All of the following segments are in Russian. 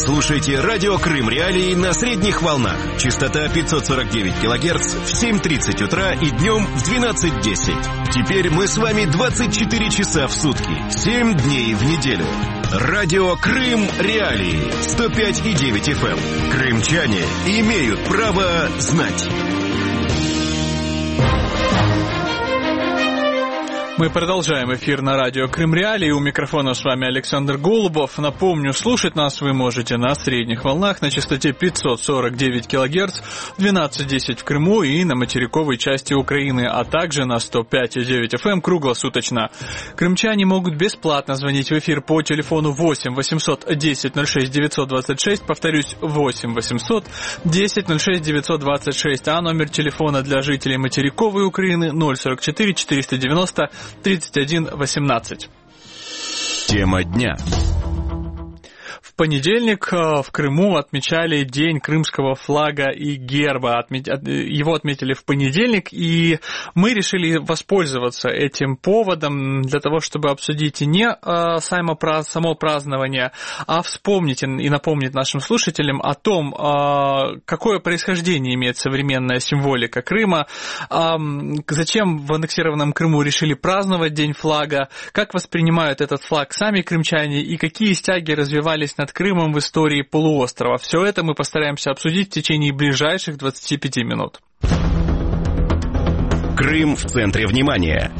Слушайте радио Крым Реалии на средних волнах. Частота 549 килогерц в 7:30 утра и днем в 12:10. Теперь мы с вами 24 часа в сутки, 7 дней в неделю. Радио Крым Реалии 105,9 FM. Крымчане имеют право знать. Мы продолжаем эфир на радио Крым Реалии. У микрофона с вами Александр Голубов. Напомню, слушать нас вы можете на средних волнах на частоте 549 кГц, 12:10 в Крыму и на материковой части Украины, а также на 105,9 FM круглосуточно. Крымчане могут бесплатно звонить в эфир по телефону 8 800 10 06 926, повторюсь, 8 800 10 06 926, а номер телефона для жителей материковой Украины 044 490 31 18. Тема дня. В понедельник в Крыму отмечали День крымского флага и герба. Его отметили в понедельник, и мы решили воспользоваться этим поводом для того, чтобы обсудить не само празднование, а вспомнить и напомнить нашим слушателям о том, какое происхождение имеет современная символика Крыма, зачем в аннексированном Крыму решили праздновать День флага, как воспринимают этот флаг сами крымчане и какие стяги развивались над Крымом в истории полуострова. Все это мы постараемся обсудить в течение ближайших 25 минут. Крым в центре внимания.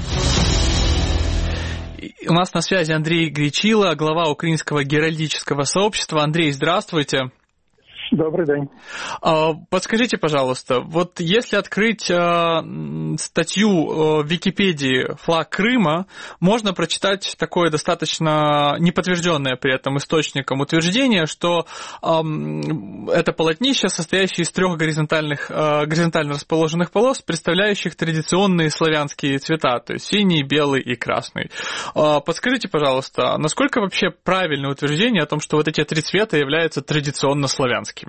У нас на связи Андрей Гречило, глава Украинского геральдического сообщества. Андрей, здравствуйте. Добрый день. Подскажите, пожалуйста, вот если открыть статью в Википедии «Флаг Крыма», можно прочитать такое достаточно неподтвержденное при этом источником утверждение, что это полотнище, состоящее из 3 горизонтально расположенных полос, представляющих традиционные славянские цвета, то есть синий, белый и красный. Подскажите, пожалуйста, насколько вообще правильное утверждение о том, что вот эти 3 цвета являются традиционно славянскими?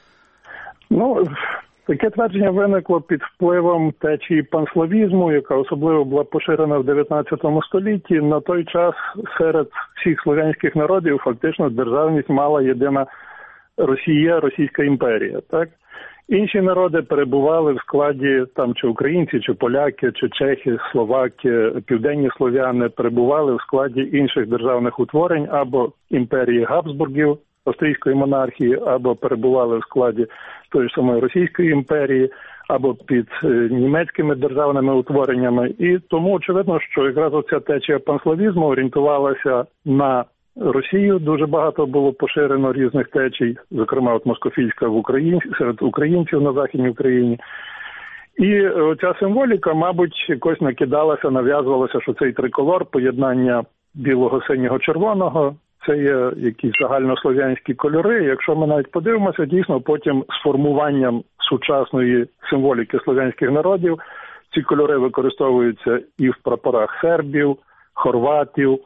Таке твердження виникло під впливом течії панславізму, яка особливо була поширена в 19 столітті. На той час серед всіх слов'янських народів фактично державність мала єдина Росія, Російська імперія. Так? Інші народи перебували в складі, там, чи українці, чи поляки, чи чехи, словаки, південні слов'яни перебували в складі інших державних утворень або імперії Габсбургів, австрійської монархії, або перебували в складі тої ж самої Російської імперії, або під німецькими державними утвореннями. І тому очевидно, що якраз оця течія панславізму орієнтувалася на Росію. Дуже багато було поширено різних течій, зокрема от москофійська серед українців на Західній Україні. І ця символіка, мабуть, якось накидалася, нав'язувалася, що цей триколор, поєднання білого, синього, червоного, це є якісь загальнослов'янські кольори. Якщо ми навіть подивимося, дійсно потім з формуванням сучасної символіки слов'янських народів ці кольори використовуються і в прапорах сербів, хорватів.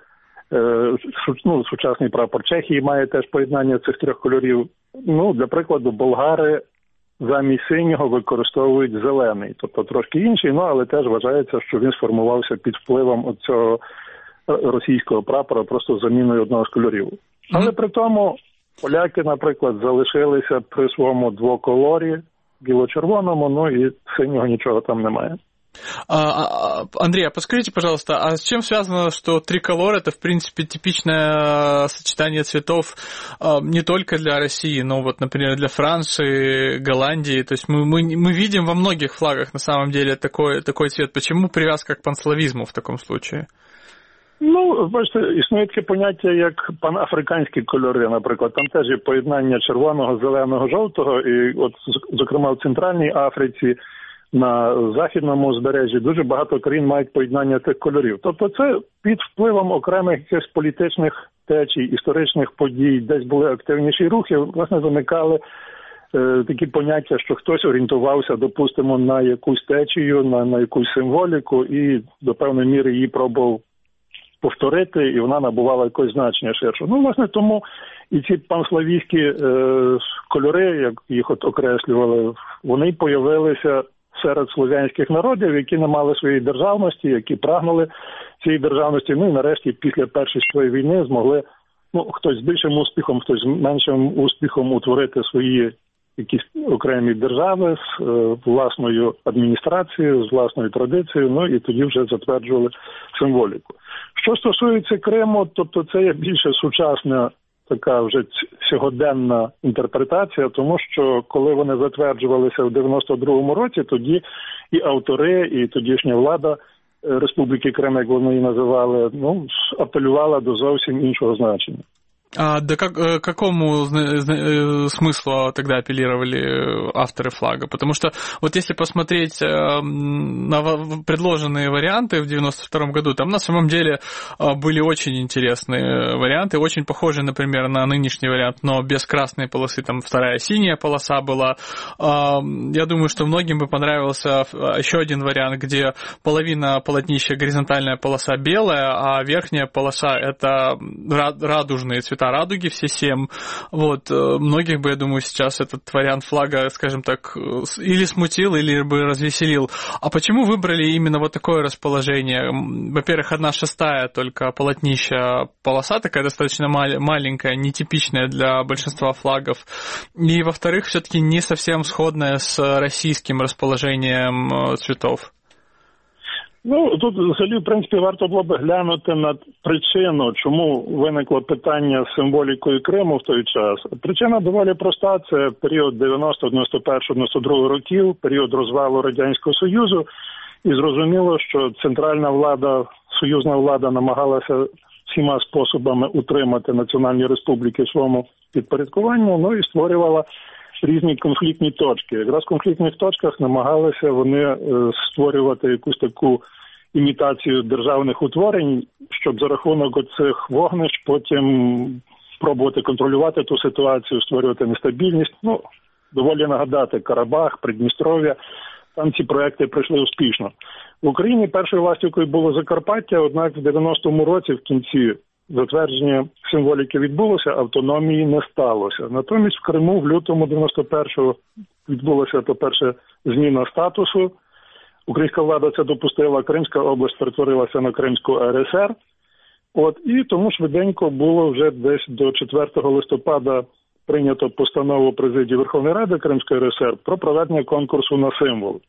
Сучасний прапор Чехії має теж поєднання цих 3 кольорів. Для прикладу, болгари замість синього використовують зелений, тобто трошки інший, але теж вважається, що він сформувався під впливом цього російського прапора просто заміною одного з кольорів. Але при тому поляки, наприклад, залишилися при своєму двоколорі, біло-червоному, і синього нічого там немає. Андрей, а подскажите, пожалуйста, а с чем связано, что триколор — это, в принципе, типичное сочетание цветов не только для России, но вот, например, для Франции, Голландии? То есть мы видим во многих флагах, на самом деле, такой цвет. Почему привязка к панславизму в таком случае? Бачите, існує таке поняття, як панафриканські кольори, наприклад. Там теж є поєднання червоного, зеленого, жовтого. І от, зокрема, в Центральній Африці, на західному узбережжі дуже багато країн мають поєднання тих кольорів. Тобто це під впливом окремих якихось політичних течій, історичних подій, десь були активніші рухи, власне, виникали такі поняття, що хтось орієнтувався, допустимо, на якусь течію, на якусь символіку і до певної міри її пробував повторити, і вона набувала якось значення ширше. Власне, тому і ці панславійські кольори, як їх от окреслювали, вони появилися серед слов'янських народів, які не мали своєї державності, які прагнули цієї державності, і нарешті після Першої світової війни змогли хтось з більшим успіхом, хтось з меншим успіхом утворити свої якісь окремі держави з власною адміністрацією, з власною традицією, і тоді вже затверджували символіку. Що стосується Криму, тобто це є більше сучасна така вже сьогоденна інтерпретація, тому що коли вони затверджувалися в 92-му році, тоді і автори, і тодішня влада Республіки Крим, як вони її називали, апелювала до зовсім іншого значення. А до какому смыслу тогда апеллировали авторы флага? Потому что вот если посмотреть на предложенные варианты в 92 году, там на самом деле были очень интересные варианты, очень похожие, например, на нынешний вариант, но без красной полосы, там вторая синяя полоса была. Я думаю, что многим бы понравился еще один вариант, где половина полотнища горизонтальная полоса белая, а верхняя полоса это радужные цвета радуги, все 7. Вот. Многих бы, я думаю, сейчас этот вариант флага, скажем так, или смутил, или бы развеселил. А почему выбрали именно вот такое расположение? Во-первых, 1/6 только полотнища полоса, такая достаточно маленькая, нетипичная для большинства флагов. И, во-вторых, все-таки не совсем сходная с российским расположением цветов. Тут взагалі, в принципі, варто було б глянути на причину, чому виникло питання з символікою Криму в той час. Причина доволі проста, це період 90, 91, 92 років, період розвалу Радянського Союзу, і зрозуміло, що центральна влада, союзна влада намагалася всіма способами утримати національні республіки в своєму підпорядкуванні, і створювала різні конфліктні точки. Якраз в конфліктних точках намагалися вони створювати якусь таку імітацію державних утворень, щоб за рахунок оцих вогнищ потім пробувати контролювати ту ситуацію, створювати нестабільність. Доволі нагадати, Карабах, Придністров'я, там ці проекти пройшли успішно. В Україні першою ластівкою було Закарпаття, однак в 90-му році в кінці затвердження символіки відбулося, автономії не сталося. Натомість в Криму в лютому 91-го відбулася, по-перше, зміна статусу. Українська влада це допустила, Кримська область перетворилася на Кримську РСР. І тому швиденько було вже десь до 4 листопада прийнято постанову Президії Верховної Ради Кримської РСР про проведення конкурсу на символ.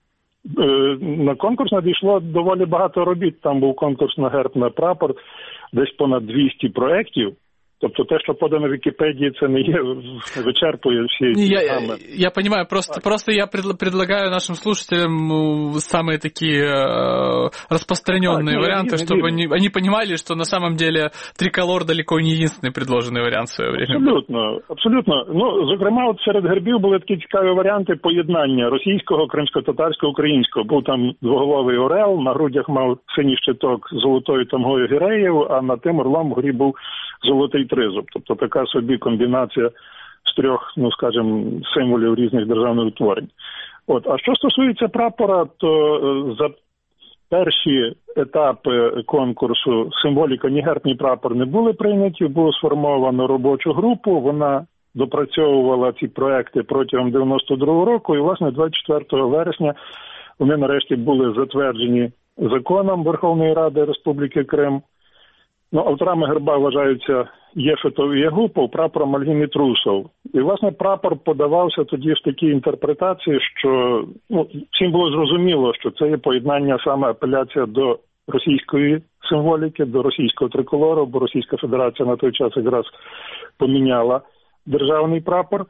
На конкурс надійшло доволі багато робіт. Там був конкурс на герб, на прапор, десь понад 200 проєктів. Тобто те, що подано в Вікіпедії, це не вичерпує всі ці саме. Я понимаю, просто я предлагаю нашим слушателям самые такие распространенные варианты, чтобы они понимали, что на самом деле триколор далеко не единственный предложенный вариант в свое время. Абсолютно. Зокрема, серед гербів були такі цікаві варіанти поєднання російського, кримсько-татарського, українського. Був там двоголовий орел, на грудях мав синій щиток з золотою тамгою гіреїв, а над тим орлом вгорі був золотий тризуб. Тобто така собі комбінація з трьох, символів різних державних утворень. А що стосується прапора, то за перші етапи конкурсу символіка ні герб, ні прапор не були прийняті, було сформовано робочу групу, вона допрацьовувала ці проекти протягом 92-го року, і, власне, 24 вересня вони нарешті були затверджені законом Верховної Ради Республіки Крим. Авторами герба вважаються Єфетов і Ягупов, прапором Альгін і Трусов. І, власне, прапор подавався тоді в такій інтерпретації, що всім було зрозуміло, що це є поєднання, саме апеляція до російської символіки, до російського триколору, бо Російська Федерація на той час якраз поміняла державний прапор.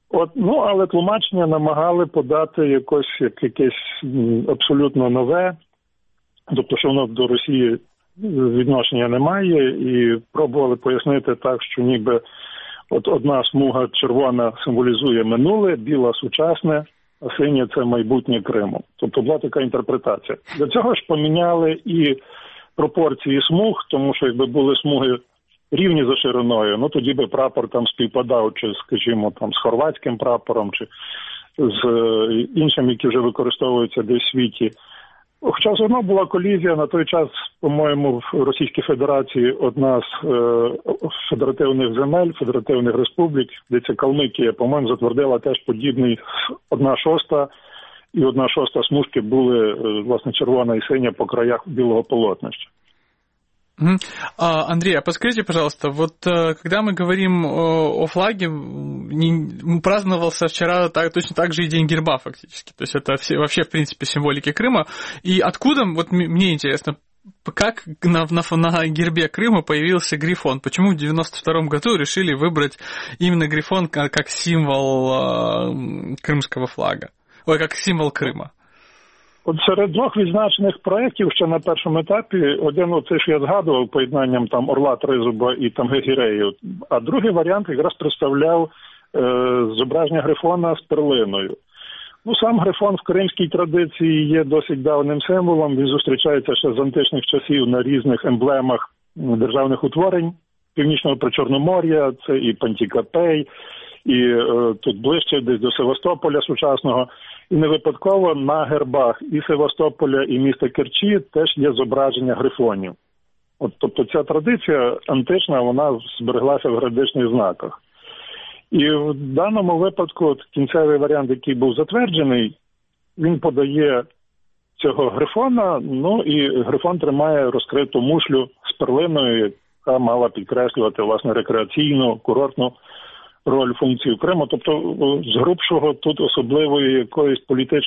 Але тлумачення намагали подати якесь абсолютно нове, тобто, що воно до Росії відношення немає, і пробували пояснити так, що ніби одна смуга червона символізує минуле, біла сучасне, а синя – це майбутнє Криму. Тобто була така інтерпретація. Для цього ж поміняли і пропорції смуг, тому що якби були смуги рівні за шириною, тоді би прапор там співпадав, чи, скажімо, там з хорватським прапором, чи з іншим, які вже використовуються десь в світі. Хоча все одно була колізія, на той час, по-моєму, в Російській Федерації одна з федеративних земель, федеративних республік, де це Калмикія, по-моєму, затвердила теж подібний 1/6, і 1/6 смужки були, власне, червона і синя по краях білого полотнища. Андрей, а подскажите, пожалуйста, вот когда мы говорим о флаге, праздновался вчера точно так же и День герба фактически, то есть это вообще, в принципе, символики Крыма, и откуда, вот мне интересно, как на гербе Крыма появился грифон? Почему в 92-м году решили выбрать именно грифон как символ крымского флага? Ой, как символ Крима? От серед двох відзначених проєктів, що на першому етапі, один оце ж я згадував поєднанням там Орла Тризуба і там Гегірею, а другий варіант якраз представляв зображення грифона з перлиною. Ну, сам грифон в кримській традиції є досить давним символом, він зустрічається ще з античних часів на різних емблемах державних утворень Північного Причорномор'я, це і Пантікапей, і тут ближче десь до Севастополя сучасного. І не випадково на гербах і Севастополя, і міста Керчі теж є зображення грифонів. Тобто ця традиція антична, вона збереглася в героїчних знаках. І в даному випадку кінцевий варіант, який був затверджений, він подає цього грифона, ну і грифон тримає розкриту мушлю з перлиною, яка мала підкреслювати, власне, рекреаційну, курортну роль, функцію Криму. Тобто з грубшого тут особливої якоїсь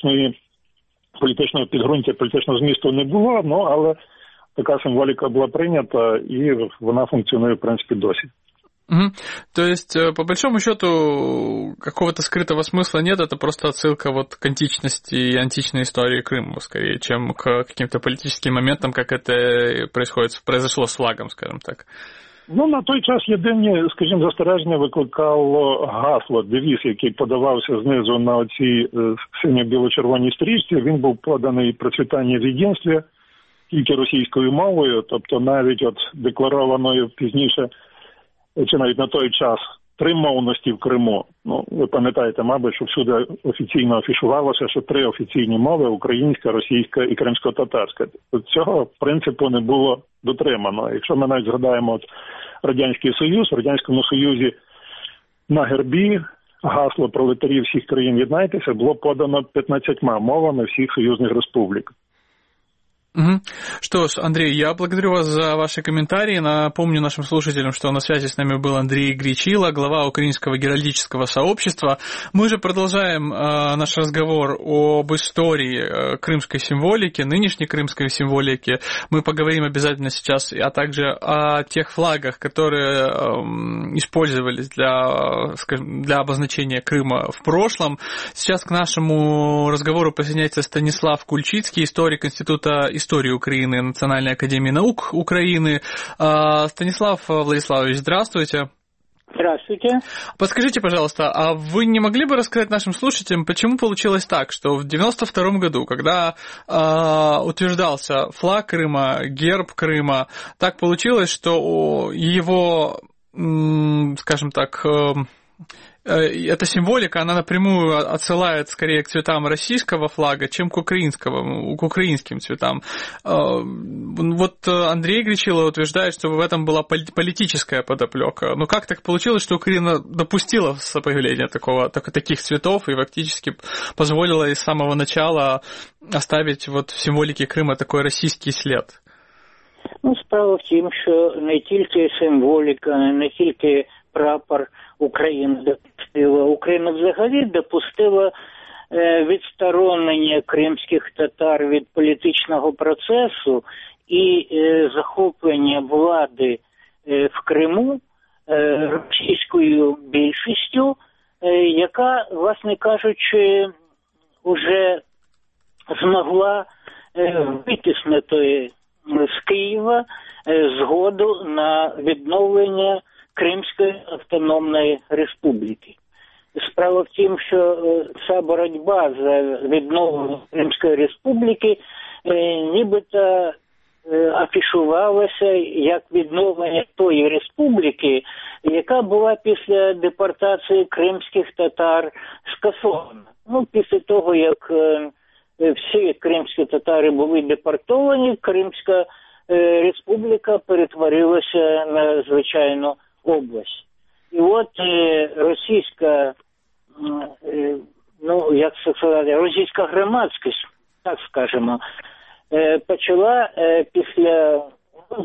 політичного підґрунтя, політичного змісту не було, ну, але така символіка була прийнята і вона функціонує, в принципі, досі. Угу. То есть, по большому счету, какого-то скрытого смысла нет, это просто отсылка вот к античности и античной истории Крыма, скорее, чем к каким-то политическим моментам, как это произошло с флагом, скажем так. Ну, на той час єдині, скажімо, застереження викликало гасло, девіз, який подавався знизу на оцій синьо-біло-червоній стрічці. Він був поданий «Процвітання в єдинстві», тільки російською мовою, тобто навіть от декларованою пізніше, чи навіть на той час, тримовності в Криму. Ну, ви пам'ятаєте, мабуть, що всюди офіційно афішувалося, що 3 офіційні мови – українська, російська і кримсько-татарська. Цього принципу не було дотримано. Якщо ми навіть згадаємо Радянський Союз, в Радянському Союзі на гербі гасло пролетарів всіх країн «Єднайтеся» було подано 15 мовами всіх союзних республік. Угу. Что ж, Андрей, я благодарю вас за ваши комментарии. Напомню нашим слушателям, что на связи с нами был Андрей Гречило, глава Украинского геральдического сообщества. Мы же продолжаем наш разговор об истории крымской символики, нынешней крымской символики. Мы поговорим обязательно сейчас, а также о тех флагах, которые использовались для обозначения Крыма в прошлом. Сейчас к нашему разговору присоединяется Станислав Кульчицкий, историк Института истории Украины Национальной академии наук Украины. Станислав Владиславович, здравствуйте. Здравствуйте. Подскажите, пожалуйста, а вы не могли бы рассказать нашим слушателям, почему получилось так, что в 92-м году, когда утверждался флаг Крыма, герб Крыма, так получилось, что его, скажем так, эта символика, она напрямую отсылает скорее к цветам российского флага, чем к украинским цветам. Вот Андрей Гречило утверждает, что в этом была политическая подоплека. Но как так получилось, что Украина допустила появление таких цветов и фактически позволила с самого начала оставить вот в символике Крыма такой российский след? Ну, справа в тім, що не тільки символіка, не тільки прапор Україна допустила. Україна взагалі допустила відсторонення кримських татар від політичного процесу і захоплення влади в Криму російською більшістю, яка, власне кажучи, уже змогла витиснути з Києва згоду на відновлення Кримської автономної республіки. Справа в тім, що ця боротьба за відновлення Кримської республіки нібито афішувалася як відновлення тої республіки, яка була після депортації кримських татар скасована. Ну, після того, як всі кримські татари були депортовані, Кримська республіка перетворилася на звичайну область. І от російська, ну, як це сказати, російська громадськість, так скажемо, почала після з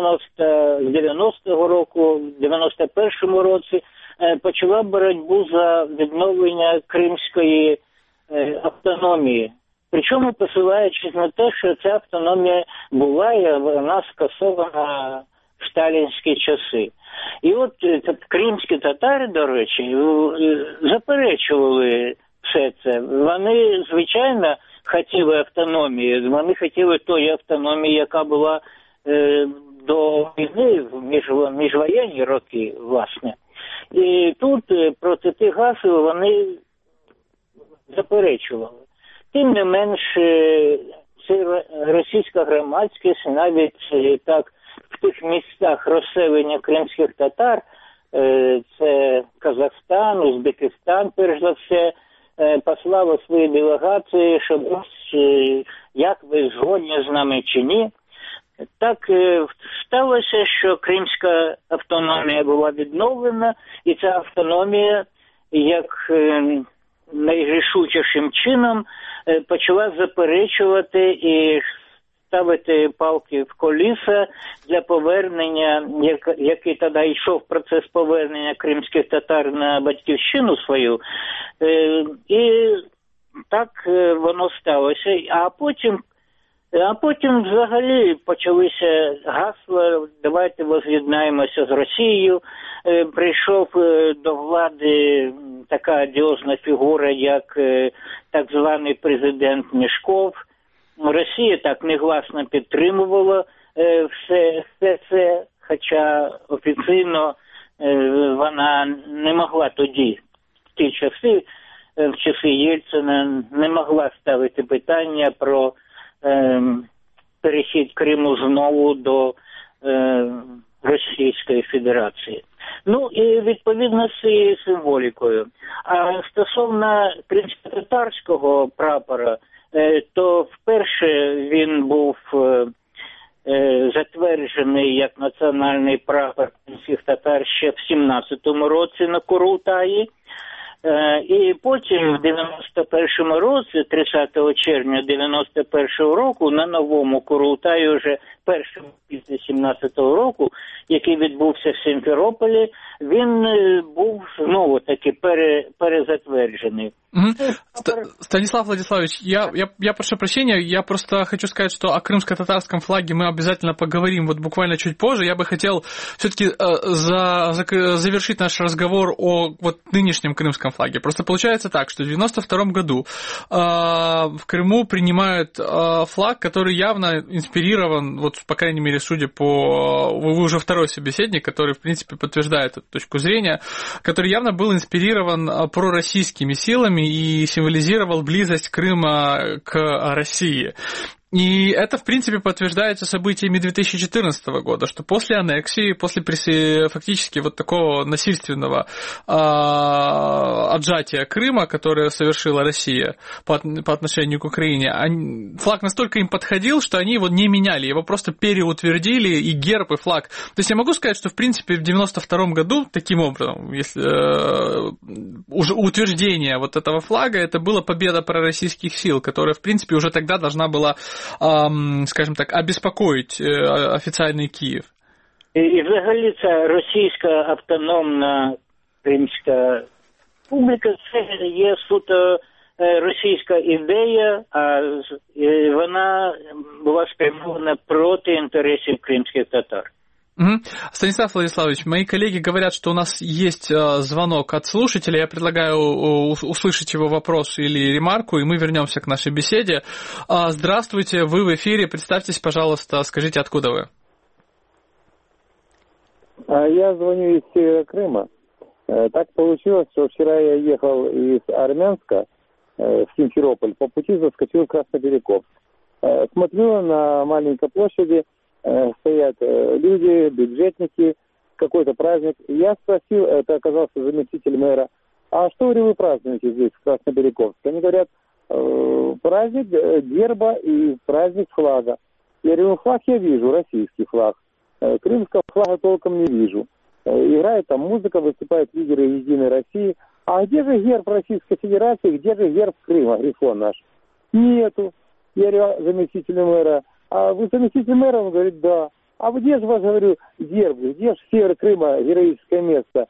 90-го року, в 91-му році почала боротьбу за відновлення кримської автономії. Причому посилаючись на те, що ця автономія була і вона скасована в сталінські часи. І от кримські татари, до речі, заперечували все це. Вони, звичайно, хотіли автономії. Вони хотіли тої автономії, яка була до війни, в міжвоєнні роки, власне. І тут проти тих гасел вони заперечували. Тим не менш, російська громадськість навіть так в тих містах розселення кримських татар, це Казахстан, Узбекистан, перш за все, послала свої делегації, щоб ось як ви згодні з нами чи ні. Так сталося, що кримська автономія була відновлена, і ця автономія, як найрішучішим чином, почала заперечувати і ставити палки в коліса для повернення, який тоді йшов процес повернення кримських татар на батьківщину свою. І так воно сталося. А потім взагалі почалися гасла, давайте воз'єднаємося з Росією. Прийшов до влади така одіозна фігура, як так званий президент Мішков. Росія так негласно підтримувала все це, хоча офіційно вона не могла тоді, в ті часи, в часи Єльцина, не могла ставити питання про перехід Криму знову до Російської Федерації. Ну і відповідно з цією символікою. А стосовно кримсько-татарського прапора, то вперше він був затверджений як національний прапор кримських татар ще в 17-му році на Курултаї. І потім в 91-му році, 30 червня 91-го року, на новому Курултаї, вже першому після 17-го року, який відбувся в Сімферополі, він був знову-таки перезатверджений. Станислав Владиславович, я прошу прощения, я просто хочу сказать, что о крымско-татарском флаге мы обязательно поговорим вот буквально чуть позже. Я бы хотел все-таки завершить наш разговор о вот нынешнем крымском флаге. Просто получается так, что в 92 году в Крыму принимают флаг, который явно инспирирован, вот по крайней мере, судя по... Вы уже второй собеседник, который, в принципе, подтверждает эту точку зрения, который явно был инспирирован пророссийскими силами и символизировал близость Крыма к России. И это, в принципе, подтверждается событиями 2014 года, что после аннексии, после фактически вот такого насильственного отжатия Крыма, которое совершила Россия по отношению к Украине, флаг настолько им подходил, что они его не меняли, его просто переутвердили, и герб, и флаг. То есть я могу сказать, что, в принципе, в 92 году, таким образом, если уже утверждение вот этого флага, это была победа пророссийских сил, которая, в принципе, уже тогда должна была, скажем так, обеспокоить офіційний Київ. І взагалі ця російська автономна Кримська Республіка, це є суто російська ідея, а вона була спрямована проти інтересів кримських татар. Угу. Станислав Владиславович, мои коллеги говорят, что у нас есть звонок от слушателя. Я предлагаю услышать его вопрос или ремарку, и мы вернемся к нашей беседе. Здравствуйте, вы в эфире. Представьтесь, пожалуйста, скажите, откуда вы? Я звоню из севера Крыма. Так получилось, что вчера я ехал из Армянска в Симферополь, по пути заскочил в Красноберегов. Смотрю, на маленькой площади стоят люди, бюджетники, какой-то праздник. Я спросил, это оказался заместитель мэра, а что, говорю, вы празднуете здесь, в Краснобереговске? Они говорят, праздник герба и праздник флага. Я говорю, флаг я вижу, российский флаг. Крымского флага толком не вижу. Играет там музыка, выступают лидеры Единой России. А где же герб Российской Федерации, где же герб Крыма, Грифон наш? Нету. Я говорю, заместителю мэра, а вы заместитель мэра? Он говорит, да. а где же, вас говорю, герб, где же север Крыма, героическое место?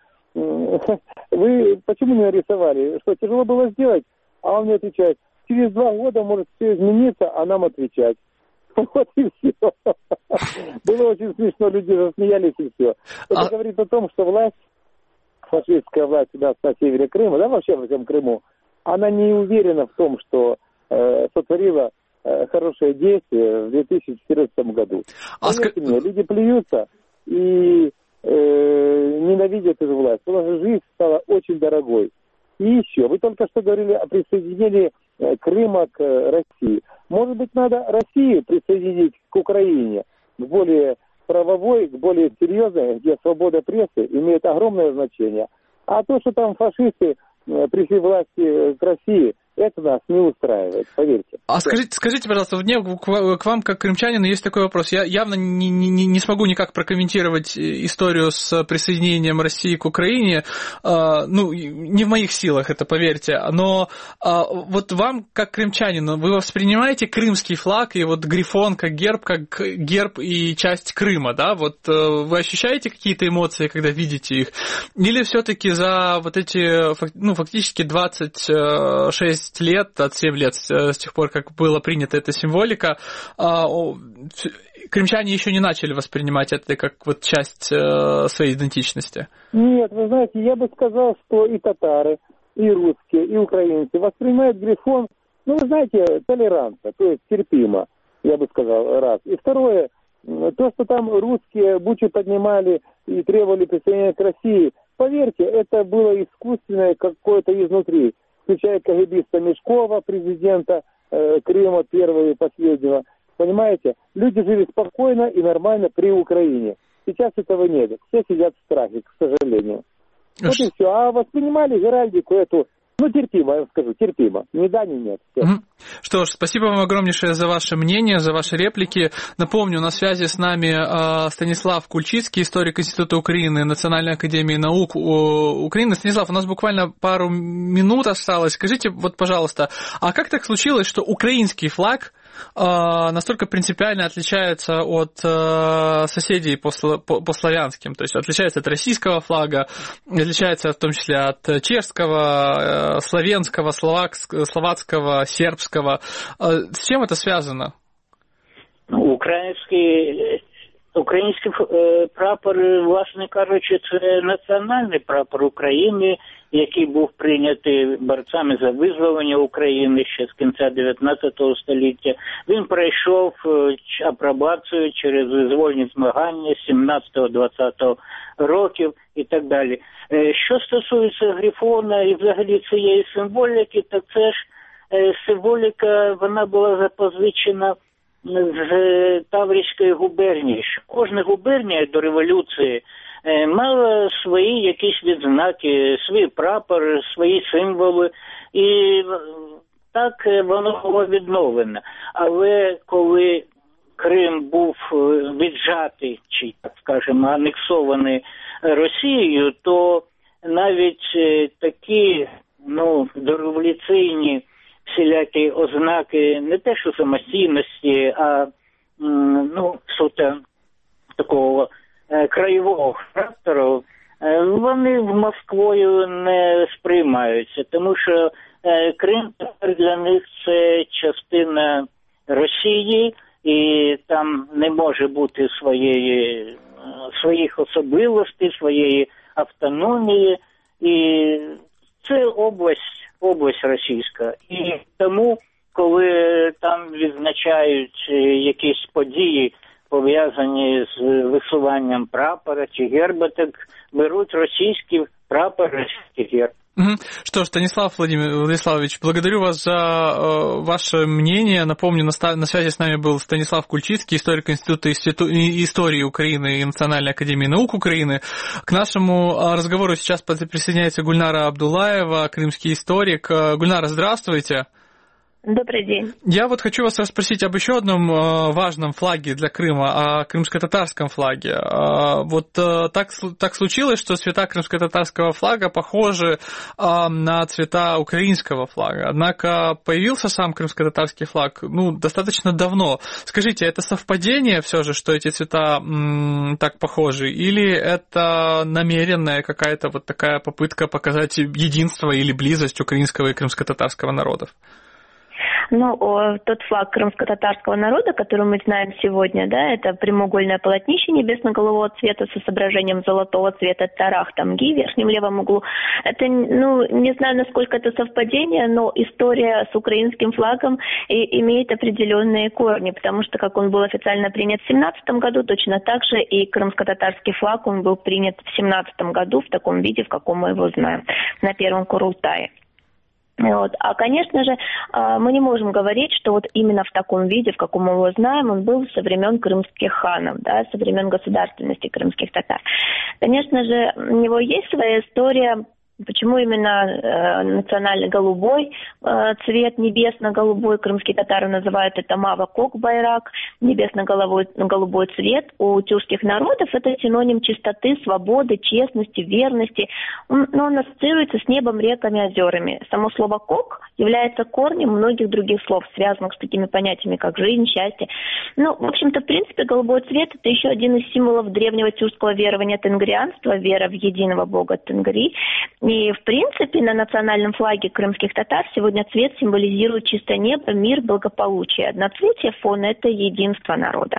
Вы почему не нарисовали? Что, тяжело было сделать? А он мне отвечает, через 2 года может все измениться, а нам отвечать. Вот и все. Было очень смешно, люди засмеялись и все. Это говорит о том, что власть, фашистская власть у нас на севере Крыма, да вообще во всем Крыму, она не уверена в том, что сотворила хорошее действие в 2014 году. Поверьте мне, люди плюются и ненавидят эту власть, потому что жизнь стала очень дорогой. И еще, вы только что говорили о присоединении Крыма к России. Может быть, надо Россию присоединить к Украине, к более правовой, к более серьезной, где свобода прессы имеет огромное значение. А то, что там фашисты пришли власти к России, это нас не устраивает, поверьте. А скажите, пожалуйста, мне к вам, как крымчанину, есть такой вопрос. Я явно не смогу никак прокомментировать историю с присоединением России к Украине. Ну, не в моих силах, это поверьте. Но вот вам, как крымчанину, вы воспринимаете крымский флаг и вот грифон как герб и часть Крыма, да? Вот вы ощущаете какие-то эмоции, когда видите их? Или все-таки за вот эти, ну, фактически 26 лет, от 7 лет с тех пор, как была принята эта символика, крымчане еще не начали воспринимать это как вот часть своей идентичности? Нет, вы знаете, я бы сказал, что и татары, и русские, и украинцы воспринимают грифон, ну, вы знаете, толерантно, то есть терпимо, я бы сказал, раз. И второе, то, что там русские бучу поднимали и требовали присоединения к России, поверьте, это было искусственное какое-то изнутри, включая КГБиста Мешкова, президента Крыма, первого и последнего. Понимаете? Люди жили спокойно и нормально при Украине. Сейчас этого нет. Все сидят в страхе, к сожалению. Вот и все. А воспринимали геральдику эту, ну, терпимо, я скажу, терпимо. Ни да, ни нет. Что ж, спасибо вам огромнейшее за ваше мнение, за ваши реплики. Напомню, на связи с нами Станислав Кульчицкий, историк Института Украины, Национальной академии наук Украины. Станислав, у нас буквально пару минут осталось. Скажите, вот, пожалуйста, а как так случилось, что украинский флаг настолько принципиально отличается от соседей по славянским, то есть отличается от российского флага, отличается в том числе от чешского, славянского, словацкого, сербского. С чем это связано? Український прапор, власне кажучи, це національний прапор України, який був прийнятий борцями за визволення України ще з кінця 19 століття. Він пройшов апробацію через визвольні змагання 17-20 років і так далі. Що стосується грифона і взагалі цієї символіки, то це ж символіка, вона була запозичена з Таврійської губернії. Кожна губернія до революції мала свої якісь відзнаки, свій прапор, свої символи. І так воно було відновлено. Але коли Крим був віджатий, чи, так скажемо, анексований Росією, то навіть такі, дореволюційні всілякі ознаки не те, що самостійності, а суто такого краєвого характеру, вони в Москвою не сприймаються, тому що Крим тепер для них це частина Росії, і там не може бути своїх особливостей, своєї автономії, і це область російська. І тому, коли там відзначають якісь події, пов'язані з висуванням прапора чи герба, так беруть російський прапор, російський герб. Что ж, Станислав Владиславович, благодарю вас за ваше мнение. Напомню, на связи с нами был Станислав Кульчицкий, историк Института истории Украины и Национальной академии наук Украины. К нашему разговору сейчас присоединяется Гульнара Абдуллаева, крымский историк. Гульнара, здравствуйте. Добрый день. Я вот хочу вас расспросить об еще одном важном флаге для Крыма, о крымско-татарском флаге. Вот так случилось, что цвета крымско-татарского флага похожи на цвета украинского флага. Однако появился сам крымско-татарский флаг достаточно давно. Скажите, это совпадение все же, что эти цвета так похожи, или это намеренная какая-то вот такая попытка показать единство или близость украинского и крымско-татарского народов? Тот флаг крымско-татарского народа, который мы знаем сегодня, да, это прямоугольное полотнище небесно-голубого цвета со изображением золотого цвета тарах-тамги в верхнем левом углу. Это, не знаю, насколько это совпадение, но история с украинским флагом имеет определенные корни, потому что, как он был официально принят в 1917 году, точно так же и крымско-татарский флаг, он был принят в 1917 году в таком виде, в каком мы его знаем, на первом Курултае. А, конечно же, мы не можем говорить, что вот именно в таком виде, в каком мы его знаем, он был со времен крымских ханов, да, со времен государственности крымских татар. Конечно же, у него есть своя история. Почему именно национальный голубой цвет, небесно-голубой, крымские татары называют это мава-кок-байрак, небесно-голубой цвет у тюркских народов, это синоним чистоты, свободы, честности, верности, но он ассоциируется с небом, реками, озерами. Само слово «кок» является корнем многих других слов, связанных с такими понятиями, как жизнь, счастье. В общем-то, в принципе, голубой цвет – это еще один из символов древнего тюркского верования тенгрианства, вера в единого бога Тенгри. И, в принципе, на национальном флаге крымских татар сегодня цвет символизирует чистое небо, мир, благополучие. Одноцветие фона – это единство народа.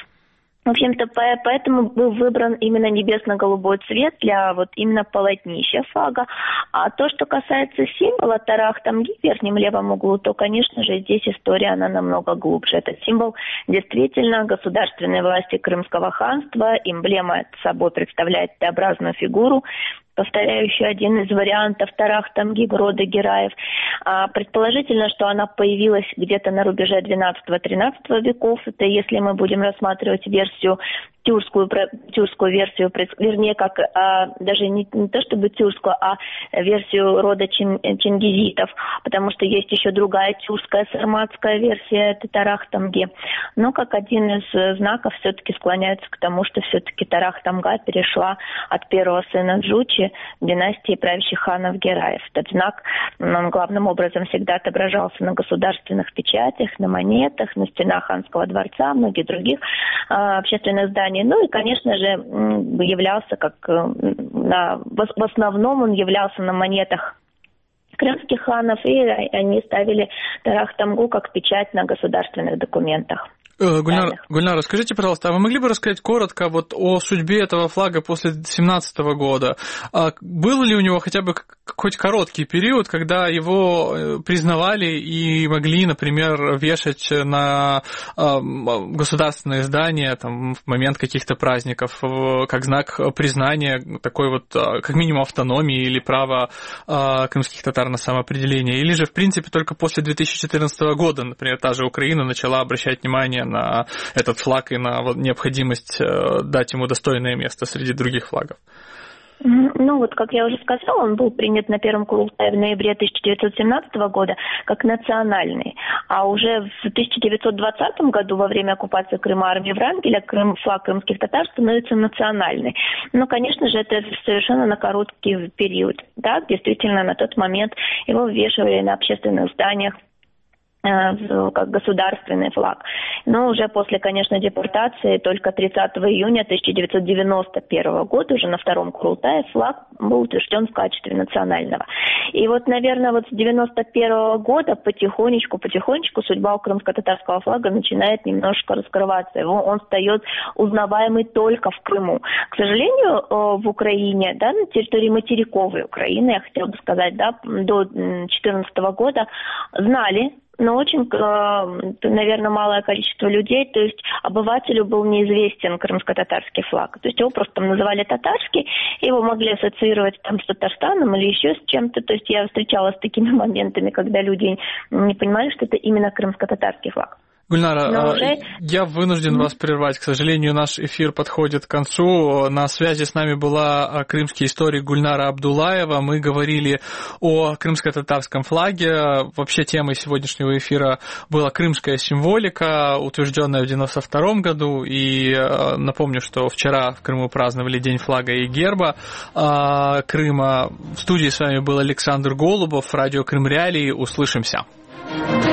В общем-то, поэтому был выбран именно небесно-голубой цвет для вот именно полотнища флага. А то, что касается символа тарах-тамги в верхнем левом углу, то, конечно же, здесь история, она намного глубже. Этот символ действительно государственной власти Крымского ханства. Эмблема собой представляет Т-образную фигуру, повторяющую один из вариантов тарах-тамги рода Гераев. Предположительно, что она появилась где-то на рубеже 12-13 веков. Это если мы будем рассматривать версию тюркскую версию, вернее, как даже не то чтобы тюркскую, а версию рода чингизитов, потому что есть еще другая тюркская сарматская версия тарах-тамги. Но как один из знаков все-таки склоняется к тому, что все-таки тарах-тамга перешла от первого сына Джучи династии правящих ханов Гераев. Этот знак, он главным образом всегда отображался на государственных печатях, на монетах, на стенах ханского дворца, многих других общественных зданий. И, конечно же, являлся в основном он являлся на монетах крымских ханов, и они ставили тарах-тамгу как печать на государственных документах. Гульнара, скажите, пожалуйста, а вы могли бы рассказать коротко вот о судьбе этого флага после 2017 года? Был ли у него хотя бы хоть короткий период, когда его признавали и могли, например, вешать на государственные здания в момент каких-то праздников, как знак признания такой вот, как минимум, автономии или права крымских татар на самоопределение? Или же, в принципе, только после 2014 года, например, та же Украина начала обращать внимание на этот флаг и на необходимость дать ему достойное место среди других флагов? Как я уже сказала, он был принят на первом Курултае в ноябре 1917 года как национальный. А уже в 1920 году, во время оккупации Крыма армией Врангеля, флаг крымских татар становится национальный. Конечно же, это совершенно на короткий период. Да, действительно, на тот момент его вывешивали на общественных зданиях как государственный флаг. Но уже после, конечно, депортации, только 30 июня 1991 года, уже на втором Курултае, флаг был утвержден в качестве национального. И наверное, с 91 года потихонечку судьба у крымско-татарского флага начинает немножко раскрываться. Он стает узнаваемый только в Крыму. К сожалению, в Украине, да, на территории материковой Украины, я хотела бы сказать, да, до 2014 года знали, но очень, наверное, малое количество людей, то есть обывателю был неизвестен крымско-татарский флаг. То есть его просто называли татарский, его могли ассоциировать с Татарстаном или еще с чем-то. То есть я встречалась с такими моментами, когда люди не понимали, что это именно крымско-татарский флаг. Гульнара, я вынужден вас прервать. К сожалению, наш эфир подходит к концу. На связи с нами была крымский историк Гульнара Абдуллаева. Мы говорили о крымско-татарском флаге. Вообще темой сегодняшнего эфира была крымская символика, утвержденная в 1992 году. И напомню, что вчера в Крыму праздновали День флага и герба Крыма. В студии с вами был Александр Голубов, радио Крым Реалии. Услышимся.